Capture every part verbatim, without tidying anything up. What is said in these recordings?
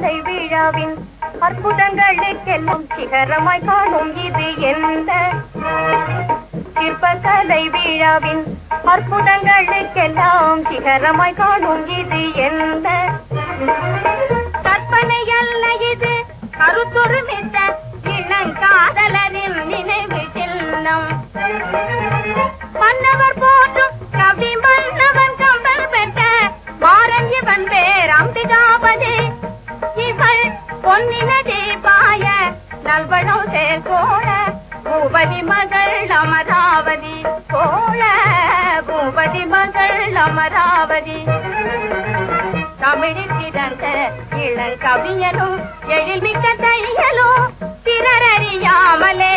சிற்பக்கலை விழாவின் அற்புதங்களுக்கெல்லாம் சிகரமாய் காணும் இது எந்த சிற்பக்கலை விழாவின் அற்புதங்களுக்கெல்லாம் சிகரமாய் காணும் இது எந்த கற்பனை அல்ல இது கருத்துருமித்த இளங்காதலரின் நினைவு சின்னம் மன்னவர் போற்றும் கவி மன்னவன் கம்பல் பெற்ற மாறன் இவன் பேர் அம்பிகாபதி இவள் பொன்னினதே பாய நல்வளம் சேர்கோள பூபதி மகள் அமராவதி கோள பூபதி மகள் அமராவதி தமிழில் பிறந்த இளங்கவியலும் எழில்மிக்க தையலும் பிறரறியாமலே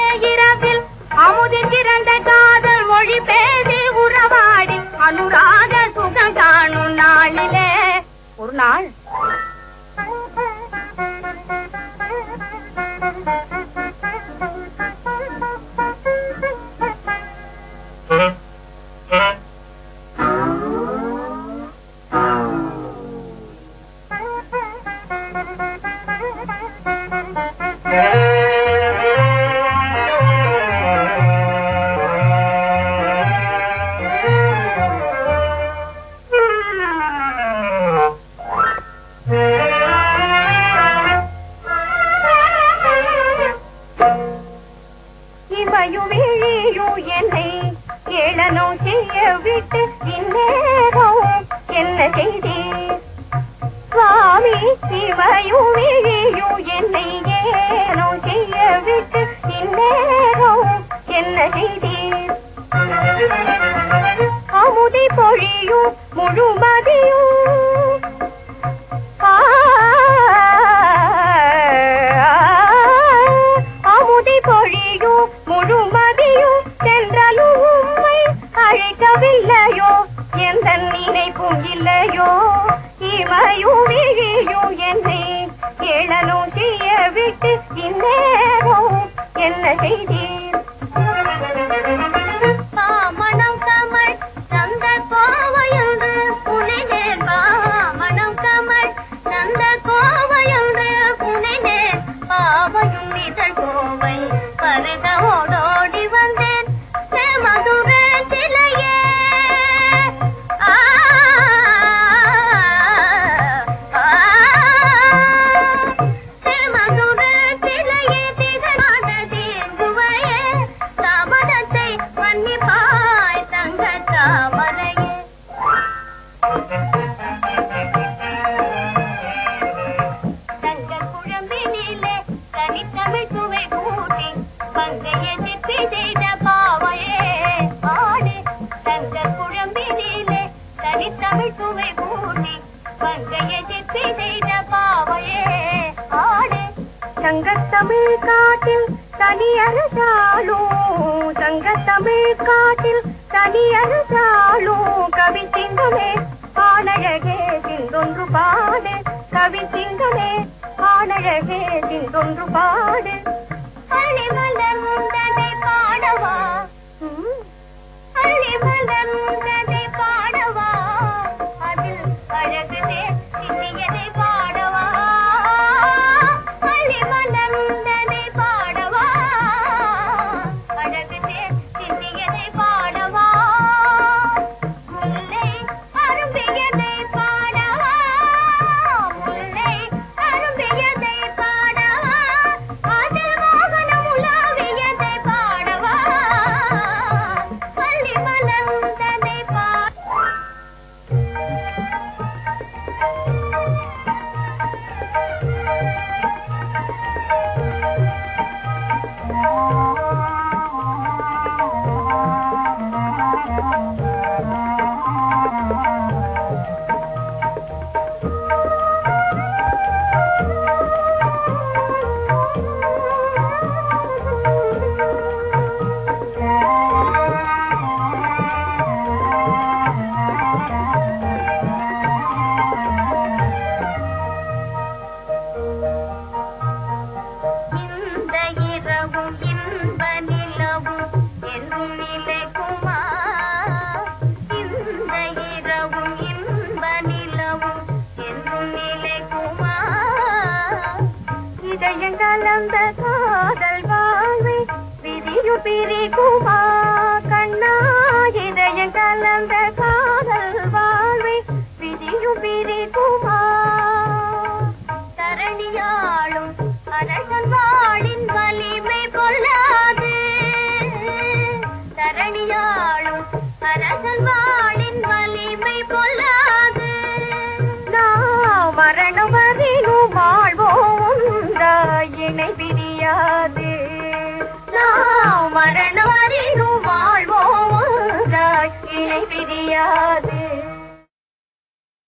இரவில் அமுதில் பிறந்த காதல் மொழி பேசி உறவாடி அனுராக சுகம் காணும் நாளிலே ஒரு நாள் இன்ப நிலவும் என்றும் நிலைக்குமா இதயங்கலந்த காதல் வாழ்வை விதியு பிரிக்குமா கண்ணா இதயங்கலந்த